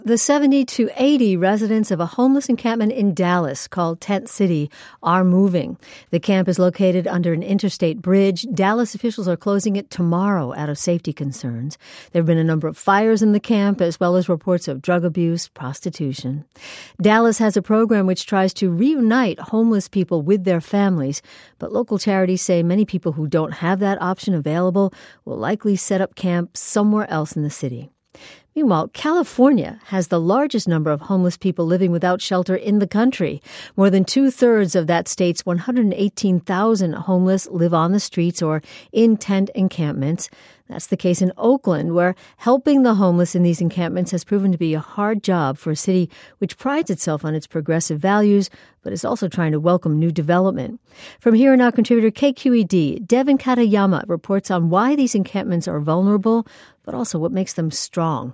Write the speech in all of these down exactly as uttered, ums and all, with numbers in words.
The seventy to eighty residents of a homeless encampment in Dallas called Tent City are moving. The camp is located under an interstate bridge. Dallas officials are closing it tomorrow out of safety concerns. There have been a number of fires in the camp, as well as reports of drug abuse, prostitution. Dallas has a program which tries to reunite homeless people with their families, but local charities say many people who don't have that option available will likely set up camp somewhere else in the city. Meanwhile, California has the largest number of homeless people living without shelter in the country. More than two-thirds of that state's one hundred eighteen thousand homeless live on the streets or in tent encampments. That's the case in Oakland, where helping the homeless in these encampments has proven to be a hard job for a city which prides itself on its progressive values, but is also trying to welcome new development. From Here and Now contributor K Q E D, Devin Katayama reports on why these encampments are vulnerable, but also what makes them strong.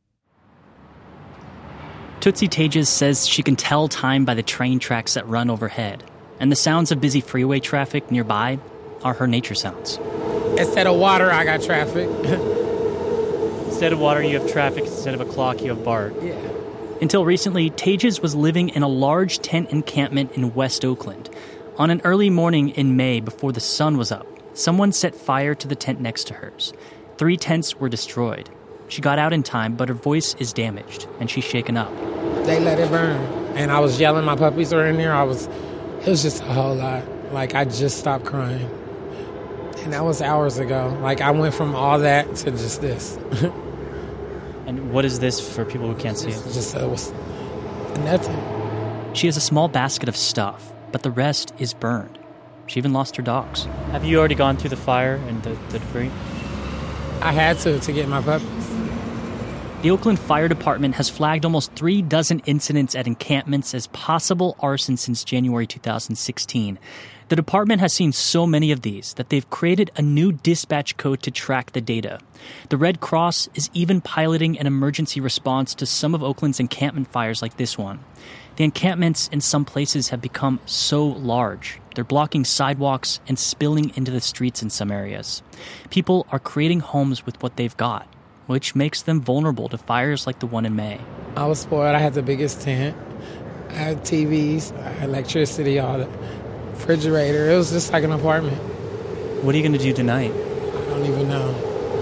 Tootsie Tages says she can tell time by the train tracks that run overhead, and the sounds of busy freeway traffic nearby are her nature sounds. Instead of water, I got traffic. Instead of water, you have traffic. Instead of a clock, you have Bart. Yeah. Until recently, Tages was living in a large tent encampment in West Oakland. On an early morning in May, before the sun was up, someone set fire to the tent next to hers. Three tents were destroyed. She got out in time, but her voice is damaged, and she's shaken up. They let it burn. And I was yelling, my puppies were in there. I was, it was just a whole lot. Like, I just stopped crying. And that was hours ago. Like, I went from all that to just this. And what is this for people who can't see it? Just uh, was nothing. She has a small basket of stuff, but the rest is burned. She even lost her dogs. Have you already gone through the fire and the, the debris? I had to, to get my puppies. The Oakland Fire Department has flagged almost three dozen incidents at encampments as possible arson since January two thousand sixteen. The department has seen so many of these that they've created a new dispatch code to track the data. The Red Cross is even piloting an emergency response to some of Oakland's encampment fires like this one. The encampments in some places have become so large. They're blocking sidewalks and spilling into the streets in some areas. People are creating homes with what they've got, which makes them vulnerable to fires like the one in May. I was spoiled. I had the biggest tent. I had T Vs, I had electricity, all the refrigerator. It was just like an apartment. What are you going to do tonight? I don't even know.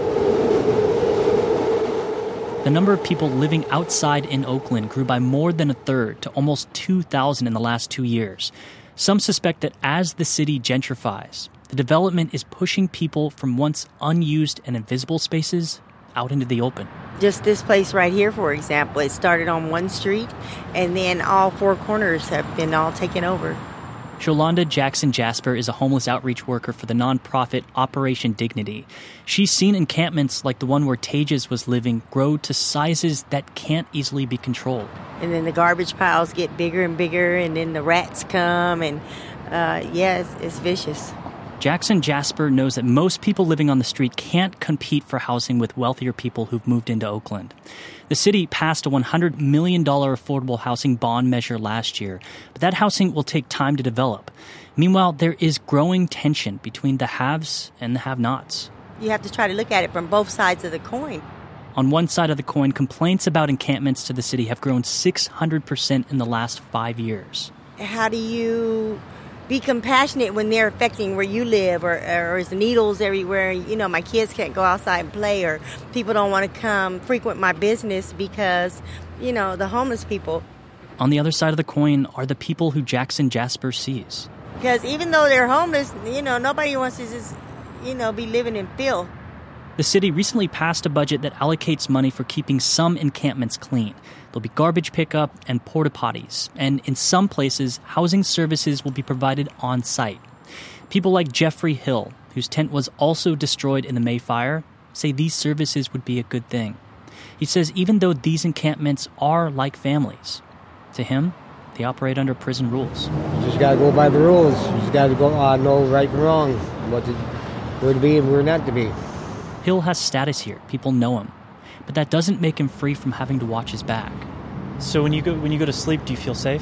The number of people living outside in Oakland grew by more than a third to almost two thousand in the last two years. Some suspect that as the city gentrifies, the development is pushing people from once unused and invisible spaces out into the open. Just this place right here, for example, it started on one street, and then all four corners have been all taken over. Sholanda Jackson Jasper is a homeless outreach worker for the nonprofit Operation Dignity. She's seen encampments like the one where Tages was living grow to sizes that can't easily be controlled. And then the garbage piles get bigger and bigger, and then the rats come, and uh, yeah, it's, it's vicious. Jackson Jasper knows that most people living on the street can't compete for housing with wealthier people who've moved into Oakland. The city passed a one hundred million dollars affordable housing bond measure last year, but that housing will take time to develop. Meanwhile, there is growing tension between the haves and the have-nots. You have to try to look at it from both sides of the coin. On one side of the coin, complaints about encampments to the city have grown six hundred percent in the last five years. How do you be compassionate when they're affecting where you live, or, or there's needles everywhere? You know, my kids can't go outside and play, or people don't want to come frequent my business because, you know, the homeless people. On the other side of the coin are the people who Jackson Jasper sees. Because even though they're homeless, you know, nobody wants to just, you know, be living in filth. The city recently passed a budget that allocates money for keeping some encampments clean. There'll be garbage pickup and porta potties, and in some places, housing services will be provided on site. People like Jeffrey Hill, whose tent was also destroyed in the May fire, say these services would be a good thing. He says even though these encampments are like families, to him, they operate under prison rules. You just got to go by the rules. You just got to go uh, know right and wrong, what to, where to be and where not to be. Hill has status here. People know him. But that doesn't make him free from having to watch his back. So when you go when you go to sleep, do you feel safe?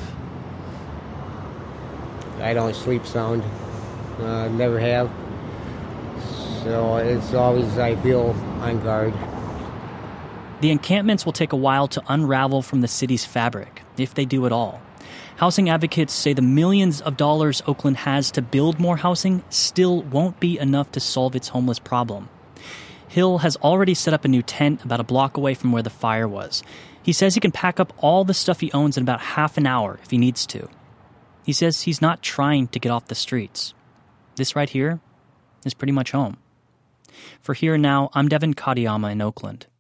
I don't sleep sound. Uh, never have. So it's always, I feel on guard. The The encampments will take a while to unravel from the city's fabric, if they do at all. Housing advocates say the millions of dollars Oakland has to build more housing still won't be enough to solve its homeless problem. Hill has already set up a new tent about a block away from where the fire was. He says he can pack up all the stuff he owns in about half an hour if he needs to. He says he's not trying to get off the streets. This right here is pretty much home. For Here and Now, I'm Devin Katayama in Oakland.